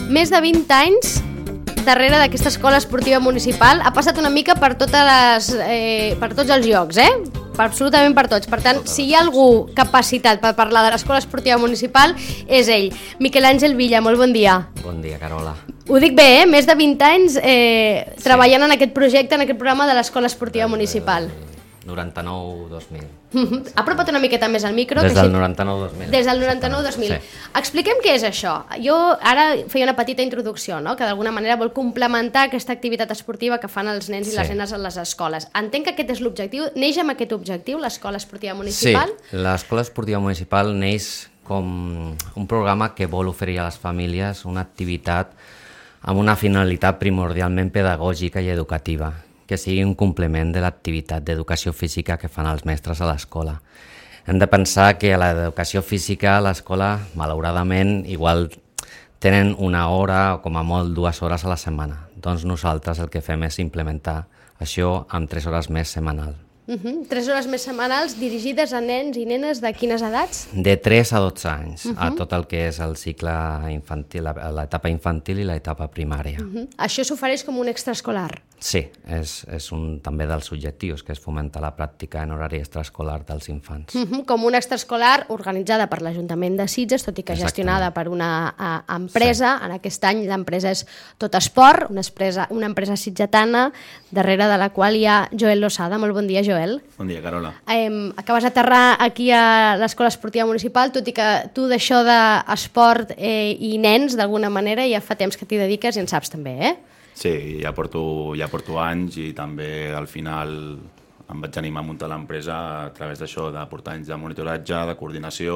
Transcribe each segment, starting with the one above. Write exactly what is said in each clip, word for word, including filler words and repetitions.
Més de vint anys darrere d'aquesta escola esportiva municipal. Ha passat una mica per, totes les, eh, per tots els llocs, eh? Per absolutament per tots. Per tant, si hi ha algú capacitat per parlar de l'escola esportiva municipal, és ell. Miquel Àngel Villa, molt bon dia. Bon dia, Carola. Ho dic bé, eh? Més de vint anys eh, sí. treballant en aquest projecte, en aquest programa de l'escola esportiva Des, municipal. noranta-nou dos mil. Apropa't una miqueta més al micro. Des que del si... noranta-nou dos mil. Des del noranta-nou dos mil. Sí. Expliquem què és això. Jo ara feia una petita introducció, no? Que d'alguna manera vol complementar aquesta activitat esportiva que fan els nens i sí. les nenes a les escoles. Entenc que aquest és l'objectiu. Neix amb aquest objectiu, l'escola esportiva municipal? Sí, l'escola esportiva municipal neix com un programa que vol oferir a les famílies una activitat amb una finalitat primordialment pedagògica i educativa, que sigui un complement de l'activitat d'educació física que fan els mestres a l'escola. Hem de pensar que a l'educació física a l'escola, malauradament, igual tenen una hora o com a molt dues hores a la setmana. Doncs nosaltres el que fem és implementar això amb tres hores més setmanal. Uh-huh. Tres hores més setmanals dirigides a nens i nenes de quines edats? De tres a dotze anys, uh-huh. a tot el que és el cicle infantil, l'etapa infantil i l'etapa primària. Uh-huh. Això s'ofereix com un extraescolar? Sí, és, és un també dels objectius, que és fomentar la pràctica en horari extraescolar dels infants. Uh-huh. Com una extraescolar organitzada per l'Ajuntament de Sitges, tot i que Exactament. gestionada per una a, empresa. Sí. En aquest any l'empresa és Tot Esport, una empresa, una empresa sitgetana, darrere de la qual hi ha Joel Losada. Molt bon dia, Joel. Bon dia, Carola. Eh, acabes d'aterrar aquí a l'Escola Esportiva Municipal, tot i que tu d'això d'esport eh, i nens, d'alguna manera, ja fa temps que t'hi dediques i en saps també, eh? Sí, ja porto, ja porto anys i també al final em vaig animar a muntar l'empresa a través d'això, de portar anys de monitoratge, de coordinació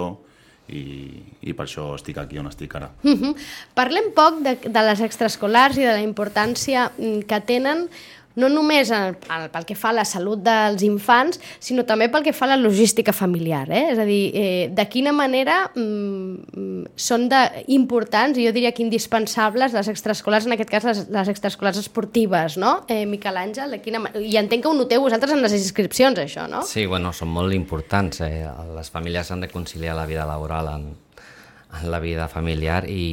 i, i per això estic aquí on estic ara. Uh-huh. Parlem poc de, de les extraescolars i de la importància que tenen no només el, el, pel que fa a la salut dels infants, sinó també pel que fa a la logística familiar. Eh? És a dir, eh, de quina manera mm, són de, importants, i jo diria que indispensables, les extraescolars, en aquest cas les, les extraescolars esportives, no? Eh, Miquel Àngel, de quina manera... I entenc que ho noteu vosaltres en les inscripcions, això, no? Sí, bueno, són molt importants. Eh? Les famílies han de conciliar la vida laboral en, en la vida familiar i,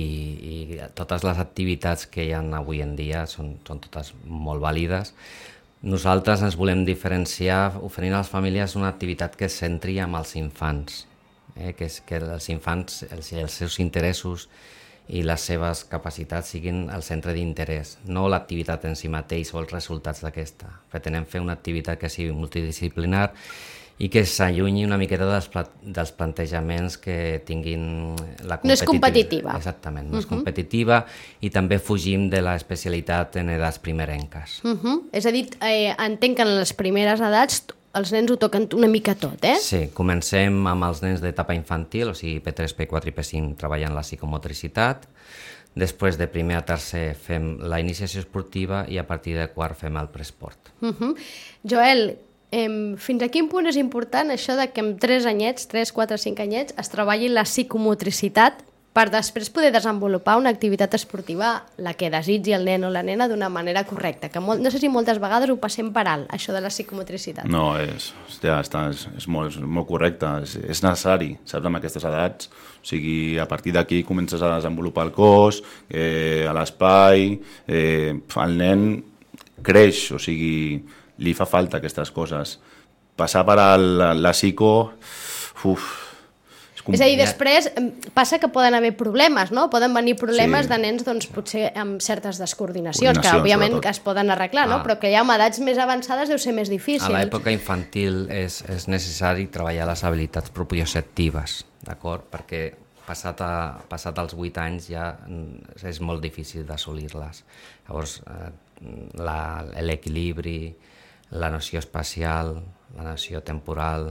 i totes les activitats que hi ha avui en dia són, són totes molt vàlides. Nosaltres ens volem diferenciar oferint a les famílies una activitat que es centri amb els infants, eh? que, és, que els infants, els, els seus interessos i les seves capacitats siguin el centre d'interès, no l'activitat en si mateix o els resultats d'aquesta. Pretenem fer una activitat que sigui multidisciplinar i que s'allunyi una miqueta dels, pla dels plantejaments que tinguin la competitiva. No és competitiva. Exactament, no uh-huh. és competitiva i també fugim de l'especialitat en edats primerenques. Uh-huh. És a dir, eh, entenc que en les primeres edats els nens ho toquen una mica tot, eh? Sí, comencem amb els nens d'etapa infantil, o sigui P tres, P quatre i P cinc treballant la psicomotricitat. Després de primer a tercer fem la iniciació esportiva i a partir de quart fem el preesport. Uh-huh. Joel, Eh, fins a quin punt és important això de que amb tres anyets, tres, quatre, cinc anyets, es treballi la psicomotricitat per després poder desenvolupar una activitat esportiva, la que desitgi el nen o la nena, d'una manera correcta? Que molt, no sé si moltes vegades ho passem per alt, això de la psicomotricitat. No, és, ja està, és, és, molt, és molt correcte, és, és necessari, saps, amb aquestes edats. O sigui, a partir d'aquí comences a desenvolupar el cos, eh, a l'espai, eh, el nen creix, o sigui, li fa falta aquestes coses. Passar per a la, la psico... Uf, és, és a dir, després passa que poden haver problemes, no? Poden venir problemes sí. de nens, doncs, potser amb certes descoordinacions, que òbviament sobretot. que es poden arreglar, ah. no? Però que ja amb edats més avançades deu ser més difícil. A l'època infantil és, és necessari treballar les habilitats propioceptives, d'acord? Perquè passat, a, passat als vuit anys ja és molt difícil d'assolir-les. Llavors, eh, l'equilibri, la noció espacial, la noció temporal,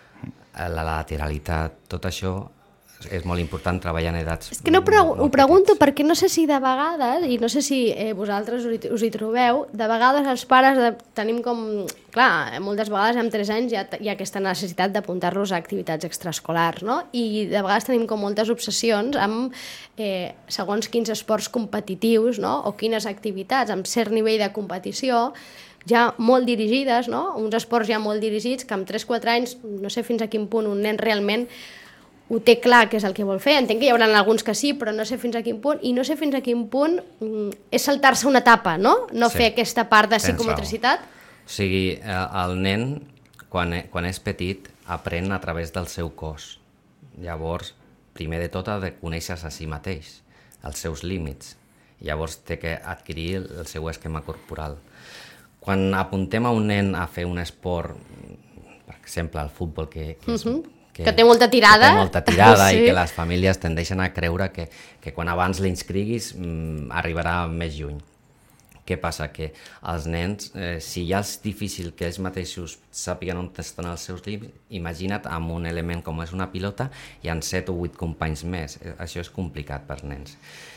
la lateralitat, tot això és molt important treballar en edats... És que no pregu ho pregunto petits. Perquè no sé si de vegades, i no sé si eh, vosaltres us hi, us hi trobeu, de vegades els pares de, tenim com... Clar, moltes vegades amb tres anys ja hi ha aquesta necessitat d'apuntar-los a activitats extraescolars, no? I de vegades tenim com moltes obsessions amb eh, segons quins esports competitius, no? O quines activitats amb cert nivell de competició ja molt dirigides, no? Uns esports ja molt dirigits que amb tres quatre anys, no sé fins a quin punt un nen realment ho té clar que és el que vol fer. Entenc que hi haurà alguns que sí, però no sé fins a quin punt, i no sé fins a quin punt mm, és saltar-se una etapa, no? No Sí. fer aquesta part de Tens psicomotricitat. O sigui, eh, el nen, quan, e- quan és petit, aprèn a través del seu cos. Llavors, primer de tot, ha de conèixer-se a si mateix, els seus límits. Llavors, té que adquirir el seu esquema corporal. Quan apuntem a un nen a fer un esport, per exemple, el futbol, que, que és... Mhm. Que té molta tirada. Que té molta tirada Sí. i que les famílies tendeixen a creure que, que quan abans l'inscriguis mm, arribarà més lluny. Què passa? Que els nens, eh, si ja és difícil que ells mateixos sàpiguen on estan els seus límits, imagina't amb un element com és una pilota i amb set o vuit companys més. Eh, Això és complicat per nens.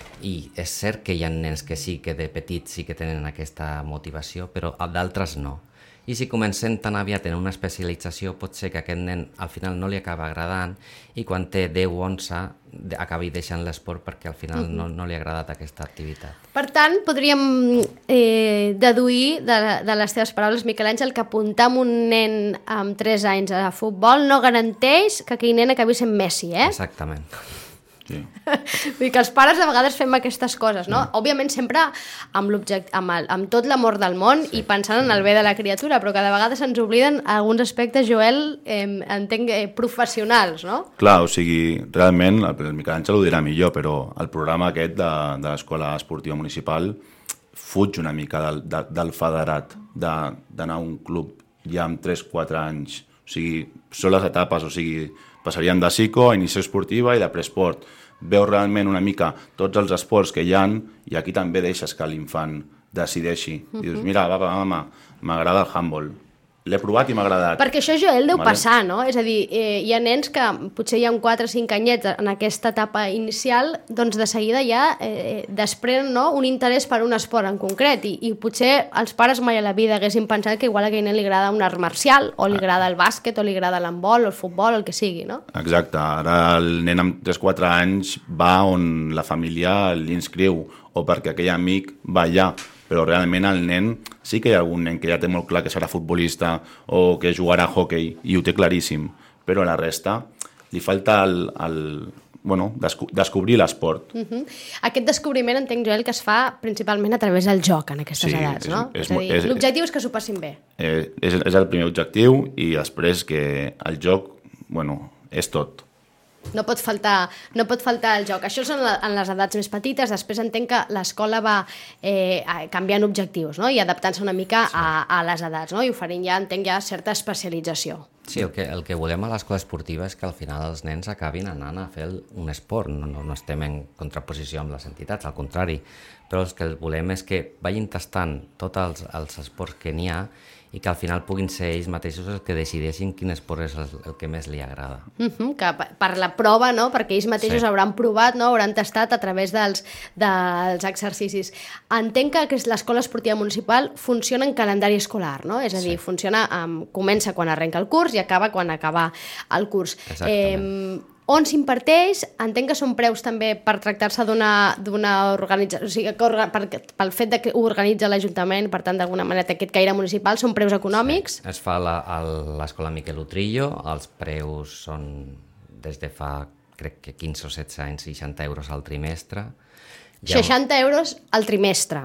I és cert que hi ha nens que sí, que de petits sí que tenen aquesta motivació, però d'altres no. I si comencem tan aviat en una especialització, pot ser que aquest nen al final no li acaba agradant i quan té deu o onze de- acabi deixant l'esport perquè al final no, no li ha agradat aquesta activitat. Per tant, podríem eh, deduir de, de les teves paraules, Miquel Àngel, que apuntar amb un nen amb tres anys a futbol no garanteix que aquell nen acabi sent Messi, eh? Exactament. Sí. Vull dir que els pares de vegades fem aquestes coses, no? Mm. Òbviament sempre amb, amb, el, amb tot l'amor del món sí. i pensant en el bé de la criatura, però que de vegades ens obliden alguns aspectes, Joel, eh, entenc, eh, professionals, no? Clar, o sigui, realment, el, el Miquel Àngel ho dirà millor, però el programa aquest de, de l'Escola Esportiva Municipal fuig una mica del, de, del federat, de- d'anar a un club ja amb tres quatre anys. O sigui, són les etapes, o sigui, passarien de psico a iniciació esportiva i de presport. Veus realment una mica tots els esports que hi han i aquí també deixes que l'infant decideixi. Uh-huh. Dius, mira, papa, mama, m'agrada el handball. L'he provat i m'ha agradat. Perquè això, Joel, deu Vale. passar, no? És a dir, eh, hi ha nens que potser hi ha quatre o cinc anyets en aquesta etapa inicial, doncs de seguida ja eh, desprenen, no?, un interès per un esport en concret i, i potser els pares mai a la vida haguessin pensat que igual a aquell nen li agrada un art marcial o li agrada el bàsquet o li agrada l'handbol o el futbol o el que sigui, no? Exacte, ara el nen amb tres quatre anys va on la família l'inscriu o perquè aquell amic va allà, però realment el nen, sí que hi ha algun nen que ja té molt clar que serà futbolista o que jugarà a hoquei i ho té claríssim, però a la resta li falta el, el, bueno, desco descobrir l'esport. Uh -huh. Aquest descobriment entenc, Joel, que es fa principalment a través del joc en aquestes Sí, edats, és- no? és És, a mo- dir, és- l'objectiu és que s'ho passin bé. Eh, és, és el primer objectiu i després que el joc, bueno, és tot. No pot faltar, no pot faltar el joc. Això són la, en les edats més petites. Després entenc que l'escola va eh, canviant objectius, no?, i adaptant-se una mica sí. a, a les edats, no?, i oferint ja, entenc, ja certa especialització. Sí, el que, el que volem a l'escola esportiva és que al final els nens acabin anant a fer el- un esport. No, no, no estem en contraposició amb les entitats, al contrari. Però el que volem és que vagin tastant tots els, els esports que n'hi ha i que al final puguin ser ells mateixos els que decideixin quin esport és el, el que més li agrada. Uh -huh, que per, per la prova, no?, perquè ells mateixos Sí. hauran provat, no?, hauran tastat a través dels, dels exercicis. Entenc que aquest- l'escola esportiva municipal funciona en calendari escolar, no? És a dir, Sí. funciona, um, comença quan arrenca el curs i acaba quan acaba el curs. Exactament. Eh, on s'imparteix, entenc que són preus també per tractar-se d'una d'una organització, o sigui, que orga, per, pel fet de que ho organitza l'Ajuntament, per tant, d'alguna manera té aquest caire municipal, són preus econòmics? Sí. Es fa a la- a l'escola Miquel Utrillo, els preus són des de fa, crec que quinze o setze anys, seixanta euros al trimestre. Hi ha- seixanta euros al trimestre.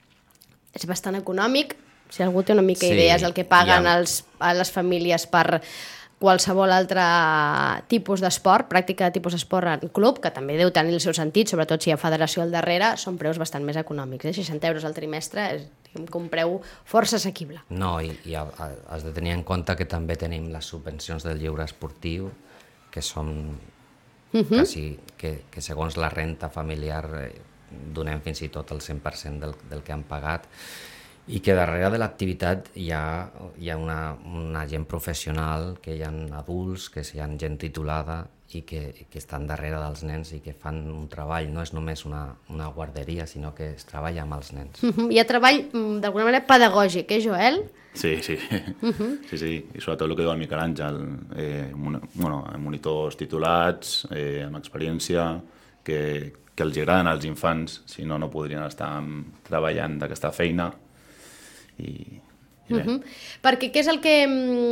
És bastant econòmic. Si algú té una mica Sí, idees del que paguen hi ha- els, a les famílies per qualsevol altre tipus d'esport, pràctica de tipus d'esport en club, que també deu tenir el seu sentit, sobretot si hi ha federació al darrere, són preus bastant més econòmics. Eh? seixanta euros al trimestre és, diguem, que un preu força assequible. No, i, i ha- ha- has de tenir en compte que també tenim les subvencions del lleure esportiu, que són uh -huh. quasi, que, que segons la renta familiar eh, donem fins i tot el cent per cent del, del que han pagat, i que darrere de l'activitat hi ha, hi ha una, una gent professional, que hi ha adults, que hi ha gent titulada i que, que estan darrere dels nens i que fan un treball, no és només una, una guarderia, sinó que es treballa amb els nens. Uh -huh. Hi ha treball, mm, d'alguna manera, pedagògic, eh, Joel? Sí, sí. Uh-huh. Sí, sí. I sobretot el que diu el Miquel Àngel, eh, mon bueno, monitors titulats, eh, amb experiència, que, que els agraden als infants, si no, no podrien estar treballant d'aquesta feina. I, Uh -huh. Perquè què és el que...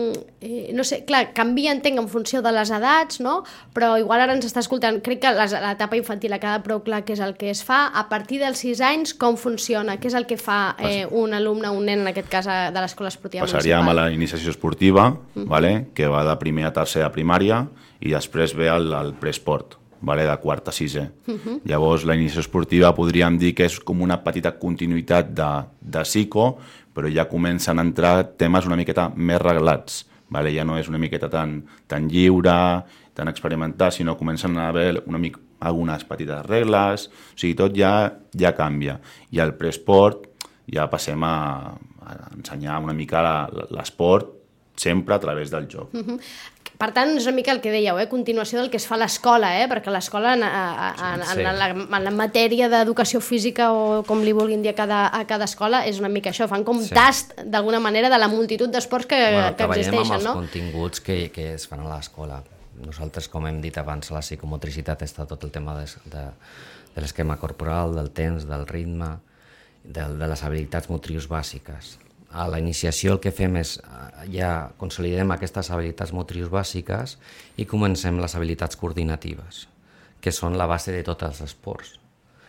Eh, no sé, clar, canvia, entenc, en funció de les edats, no? Però igual ara ens està escoltant, crec que l'etapa infantil ha quedat prou clar què és el que es fa. A partir dels sis anys, com funciona? Què és el que fa eh, un alumne, un nen, en aquest cas, de l'escola esportiva Passaríem municipal? a la iniciació esportiva, uh -huh. vale? Que va de primer a tercer a primària, i després ve el, el preesport, vale? De quart a sisè. Uh -huh. Llavors, la iniciació esportiva podríem dir que és com una petita continuïtat de, de psico, però ja comencen a entrar temes una miqueta més reglats. Vale? Ja no és una miqueta tan, tan lliure, tan experimentat, sinó comencen a haver una mica, algunes petites regles, o sigui, tot ja, ja canvia. I al preesport ja passem a, a ensenyar una mica l'esport sempre a través del joc. Uh-huh. Per tant, és una mica el que dèieu, eh? Continuació del que es fa a l'escola, eh? Perquè l'escola, en, en, Sí. en, la, en la matèria d'educació física o com li vulguin dir a cada, a cada escola, és una mica això, fan com Sí. tast, d'alguna manera, de la multitud d'esports que, Bueno, que existeixen, treballem amb els no? continguts que, que es fan a l'escola. Nosaltres, com hem dit abans, a la psicomotricitat està tot el tema de, de, de l'esquema corporal, del temps, del ritme, de, de les habilitats motrius bàsiques. A la iniciació el que fem és, ja consolidem aquestes habilitats motrius bàsiques i comencem les habilitats coordinatives, que són la base de tots els esports.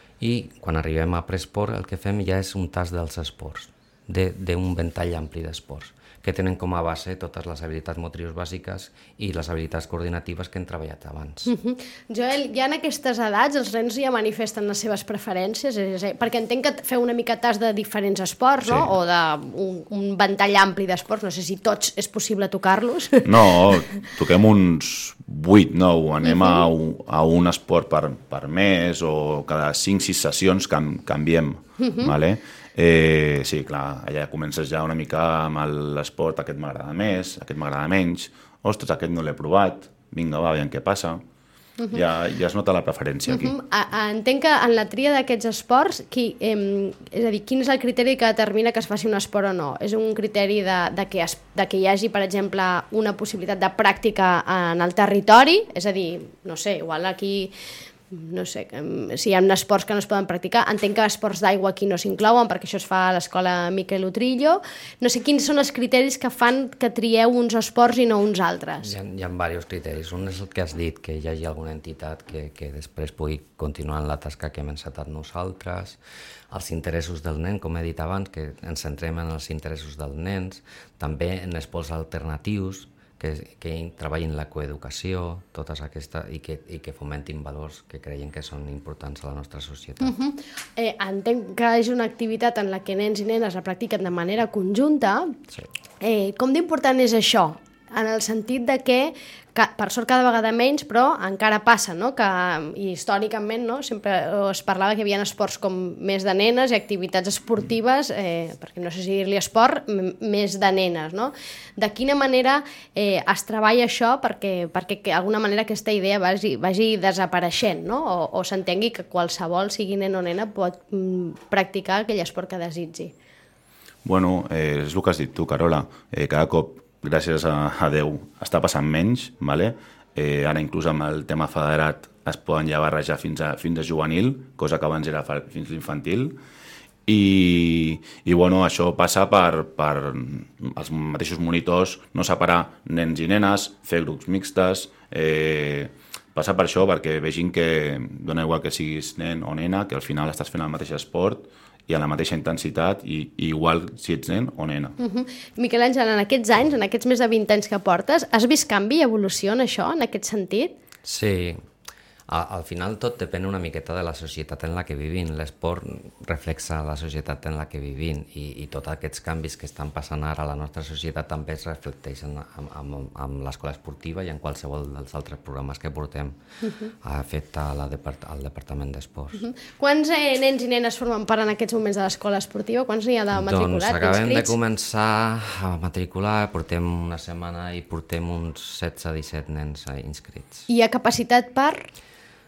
I quan arribem a preesport el que fem ja és un tast dels esports, d'un ventall ampli d'esports, que tenen com a base totes les habilitats motrius bàsiques i les habilitats coordinatives que hem treballat abans. Uh -huh. Joel, ja en aquestes edats els nens ja manifesten les seves preferències? És a dir, perquè entenc que feu una mica tas de diferents esports, no? Sí. O d'un un ventall ampli d'esports, no sé si tots és possible tocar-los. No, toquem uns vuit, nou, anem a, un, a un esport per, per mes o cada cinc sis sessions cam, canviem, uh-huh. vale? Eh, sí, clar, allà comences ja una mica amb l'esport, aquest m'agrada més, aquest m'agrada menys, ostres, aquest no l'he provat, vinga, va, veiem què passa. Uh-huh. ja, ja es nota la preferència aquí. Uh-huh. a, a, entenc que en la tria d'aquests esports, qui, eh, és a dir, quin és el criteri que determina que es faci un esport o no? És un criteri de, de, que, es, de que hi hagi, per exemple, una possibilitat de pràctica en el territori? És a dir, no sé, igual aquí... no sé, si hi ha esports que no es poden practicar, entenc que esports d'aigua aquí no s'inclouen perquè això es fa a l'escola Miquel Utrillo, no sé quins són els criteris que fan que trieu uns esports i no uns altres. Hi ha, hi ha diversos criteris. Un és el que has dit, que hi hagi alguna entitat que, que després pugui continuar en la tasca que hem encetat nosaltres, els interessos del nen, com he dit abans, que ens centrem en els interessos dels nens, també en esports alternatius, que, que treballin la coeducació, totes aquestes, i que, i que fomentin valors que creiem que són importants a la nostra societat. Uh-huh. eh, entenc que és una activitat en la que nens i nenes la practiquen de manera conjunta. Sí. Eh, com d'important és això? En el sentit de que, que, per sort cada vegada menys, però encara passa, no? Que i històricament, no? Sempre es parlava que hi havia esports com més de nenes i activitats esportives, eh, perquè no sé si dir-li esport, més de nenes, no? De quina manera eh, es treballa això perquè, perquè d'alguna manera aquesta idea vagi, vagi desapareixent, no? O, o s'entengui que qualsevol, sigui nen o nena, pot mm, practicar aquell esport que desitgi. Bueno, eh, és el que has dit tu, Carola. Eh, cada cop, gràcies a, a Déu, està passant menys, vale? eh, ara inclús amb el tema federat es poden ja barrejar fins a, fins a juvenil, cosa que abans era fa, fins l'infantil, i, i bueno, això passa per, per els mateixos monitors, no separar nens i nenes, fer grups mixtes, eh, passa per això perquè vegin que dona igual que siguis nen o nena, que al final estàs fent el mateix esport i a la mateixa intensitat, i, i igual si ets nen o nena. Uh-huh. Miquel Àngel, en aquests anys, en aquests més de vint anys que portes, has vist canvi i evolució en això, en aquest sentit? Sí, a, al final tot depèn una miqueta de la societat en la que vivim. L'esport reflexa la societat en la que vivim, i, i tots aquests canvis que estan passant ara a la nostra societat també es reflecteixen amb, amb, amb l'escola esportiva i en qualsevol dels altres programes que portem uh-huh. a fet a la depart al Departament d'Esports. Uh-huh. Quants eh, nens i nenes formen part en aquests moments de l'escola esportiva? Quants n'hi ha de matriculats? Doncs acabem inscrits? de començar a matricular, portem una setmana i portem uns setze disset nens inscrits. Hi ha capacitat per?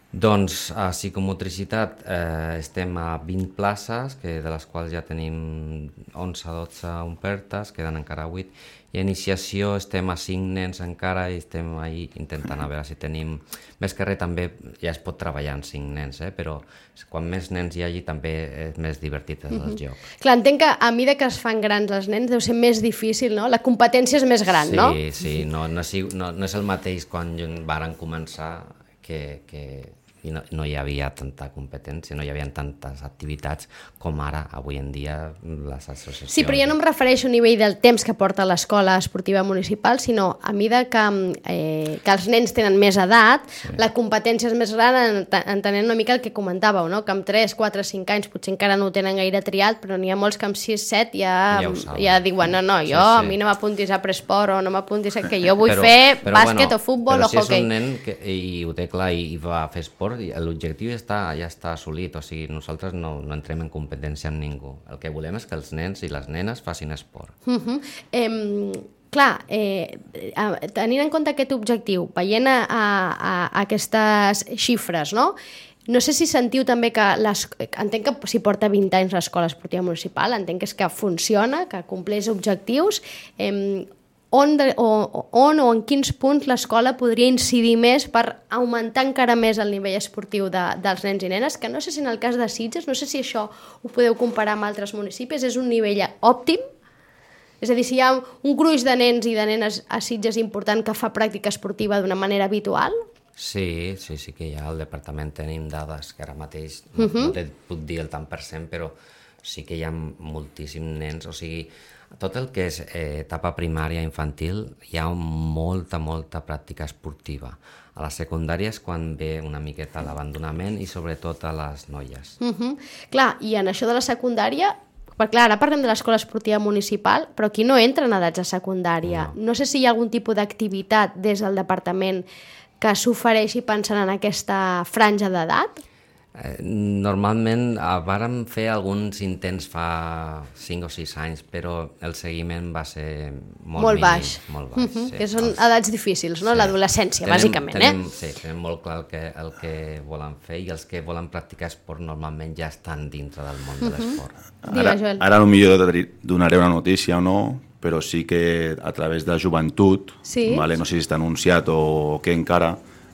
Doncs a psicomotricitat eh, estem a vint places, que de les quals ja tenim onze o dotze ofertes, queden encara vuit, i a iniciació estem a cinc nens encara i estem ahí intentant a veure si tenim... Més que res també ja es pot treballar en cinc nens, eh? Però quan més nens hi hagi també és més divertit el mm-hmm. joc. Clar, entenc que a mesura que es fan grans els nens deu ser més difícil, no? La competència és més gran, sí, no? Sí, sí, no, no, no, no és el mateix quan varen començar que... que... i no, no hi havia tanta competència, no hi havia tantes activitats com ara, avui en dia, les associacions... Sí, però ja no em refereixo a nivell del temps que porta l'escola esportiva municipal, sinó a mida que, eh, que els nens tenen més edat, sí. La competència és més gran, entenent una mica el que comentàveu, no? Que amb tres, quatre, cinc anys potser encara no ho tenen gaire triat, però n'hi ha molts que amb sis, set ja, ja, ja diuen, no, no, jo sí, sí. A mi no m'apuntis a presport o no m'apuntis a que jo vull però, fer però, bàsquet bueno, o futbol o si hockey. Però si és un nen que, i ho té clar i, i va fer esport, l'objectiu ja està, ja està assolit, o sigui, nosaltres no, no entrem en competència amb ningú. El que volem és que els nens i les nenes facin esport. Uh-huh. eh, clar, eh, tenint en compte aquest objectiu, veient a, a, a aquestes xifres, no? No sé si sentiu també que, les, entenc que si porta vint anys l'escola esportiva municipal, entenc que és que funciona, que compleix objectius, eh, On, de, o, on o en quins punts l'escola podria incidir més per augmentar encara més el nivell esportiu de, dels nens i nenes, que no sé si en el cas de Sitges, no sé si això ho podeu comparar amb altres municipis, és un nivell òptim? És a dir, si hi ha un gruix de nens i de nenes a Sitges important que fa pràctica esportiva d'una manera habitual? Sí, sí, sí que hi ha. Al departament tenim dades que ara mateix no, uh-huh. no te puc dir el tant per cent, però sí que hi ha moltíssims nens, o sigui, tot el que és eh, etapa primària infantil hi ha molta, molta pràctica esportiva. A la secundària és quan ve una miqueta l'abandonament i sobretot a les noies. Uh-huh. Clar, i en això de la secundària, perquè clar, ara parlem de l'escola esportiva municipal, però aquí no entren edats a secundària. No, no sé si hi ha algun tipus d'activitat des del departament que s'ofereixi pensant en aquesta franja d'edat? Eh, normalment eh, vàrem fer alguns intents fa cinc o sis anys, però el seguiment va ser molt, molt mínim, baix. Molt baix. Uh-huh. Sí, que són els... edats difícils, no? Sí. L'adolescència, tenem, bàsicament. Tenem, eh? Sí, tenem molt clar el que, el que volen fer i els que volen practicar esport normalment ja estan dintre del món uh-huh. de l'esport. Ara, ara potser donaré una notícia o no, però sí que a través de joventut, sí. vale, no sé si està anunciat o què encara,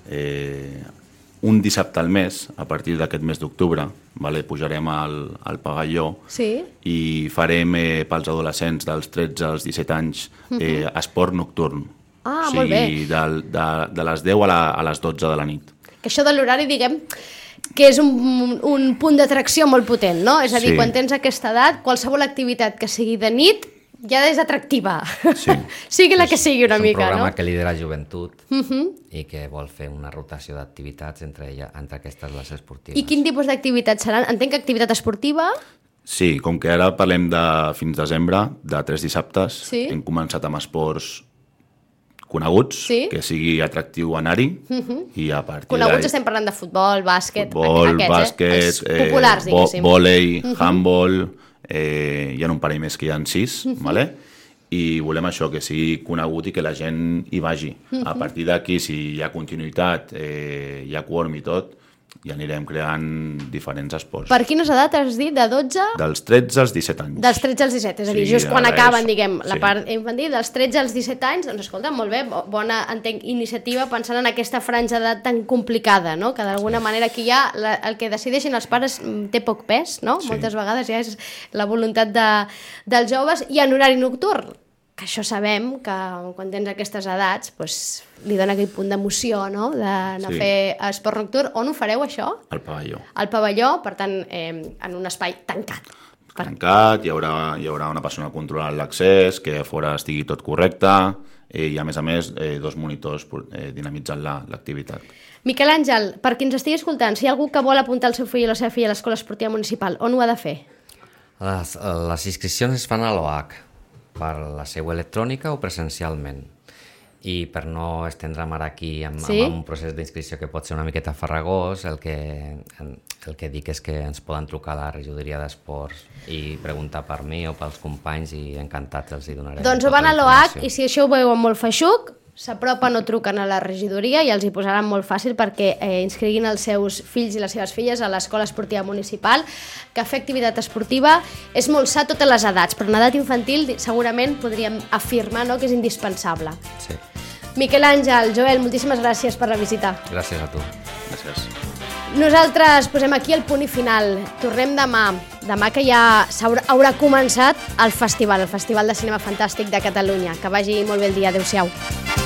eh, un dissabte al mes, a partir d'aquest mes d'octubre, vale, pujarem al, al pavelló sí. i farem eh, pels adolescents dels tretze als disset anys eh, uh-huh. esport nocturn. Ah, o sigui, molt bé. De, de, de les deu a, la, a les dotze de la nit. Que això de l'horari, diguem, que és un, un punt d'atracció molt potent, no? És a dir, sí. Quan tens aquesta edat, qualsevol activitat que sigui de nit ja és atractiva. Sí. Sigui la que sigui una mica, no? És un programa no? que lidera joventut uh-huh. i que vol fer una rotació d'activitats entre, ella, entre aquestes les esportives. I quin tipus d'activitats seran? Entenc que activitat esportiva? Sí, com que ara parlem de fins desembre, de tres dissabtes, sí. hem començat amb esports coneguts, sí. que sigui atractiu anar-hi, uh-huh. i a partir coneguts estem parlant de futbol, bàsquet, futbol, aquests, bàsquet, eh? Els populars, eh, diguéssim. Vòlei, uh-huh. handball, eh, hi ha un parell més que hi ha sis, uh-huh. vale? I volem això, que sigui conegut i que la gent hi vagi. Uh-huh. A partir d'aquí, si hi ha continuïtat, eh, hi ha quòrum i tot, i anirem creant diferents esports. Per quines edats has dit? De dotze? Dels tretze als disset anys. Dels tretze als disset, és a dir, sí, just quan acaben, diguem, la sí. part infantil, dels tretze als disset anys, doncs escolta, molt bé, bona, entenc, iniciativa pensant en aquesta franja d'edat tan complicada, no? Que d'alguna sí. manera aquí ja la, el que decideixin els pares té poc pes, no? Sí. Moltes vegades ja és la voluntat de, dels joves i en horari nocturn. Que això sabem que quan tens aquestes edats doncs, li dona aquell punt d'emoció, no? D'anar sí. a fer esport nocturn. On ho fareu, això? Al pavelló. Al pavelló, per tant, eh, en un espai tancat. Tancat, hi haurà, hi haurà una persona controlant l'accés, que a fora estigui tot correcte, eh, i a més a més eh, dos monitors eh, dinamitzant la, l'activitat. Miquel Àngel, per qui ens estigui escoltant, si hi ha algú que vol apuntar el seu fill o la seva filla a l'escola esportiva municipal, on ho ha de fer? Les, les inscripcions es fan a l'O H per la seu electrònica o presencialment. I per no estendre'm ara aquí amb, sí? amb un procés d'inscripció que pot ser una miqueta farragós, el que, el que dic és que ens poden trucar a la regidoria d'esports i preguntar per mi o pels companys i encantats els hi donarem. Doncs ho van a l'O H i si això ho veieu molt feixuc, s'apropen o truquen a la regidoria i els hi posaran molt fàcil perquè eh, inscriguin els seus fills i les seves filles a l'Escola Esportiva Municipal, que fer activitat esportiva és molt sa a totes les edats, però en edat infantil segurament podríem afirmar, no?, que és indispensable. Sí. Miquel Àngel, Joel, moltíssimes gràcies per la visita. Gràcies a tu. Gràcies. Nosaltres posem aquí el punt i final. Tornem demà. Demà que ja haurà, haurà començat el festival, el Festival de Cinema Fantàstic de Catalunya. Que vagi molt bé el dia. Adéu-siau.